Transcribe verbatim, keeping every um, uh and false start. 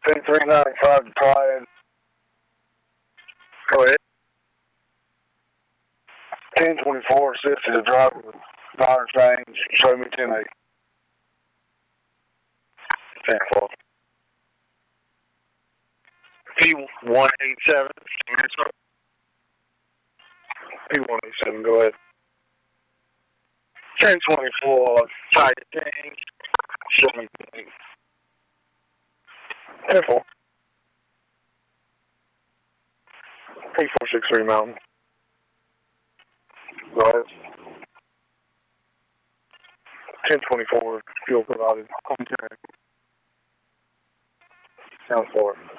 ten three ninety-five Pride. Go ahead. ten twenty-four assisted a driver with fire change. Show me ten eight. ten four. P one eight seven. P one eight seven, go ahead. ten twenty-four, tire change. Show me ten eight. ten four. P four six three Mountain. Go ahead. ten twenty-four, fuel provided. Contact. Sound four.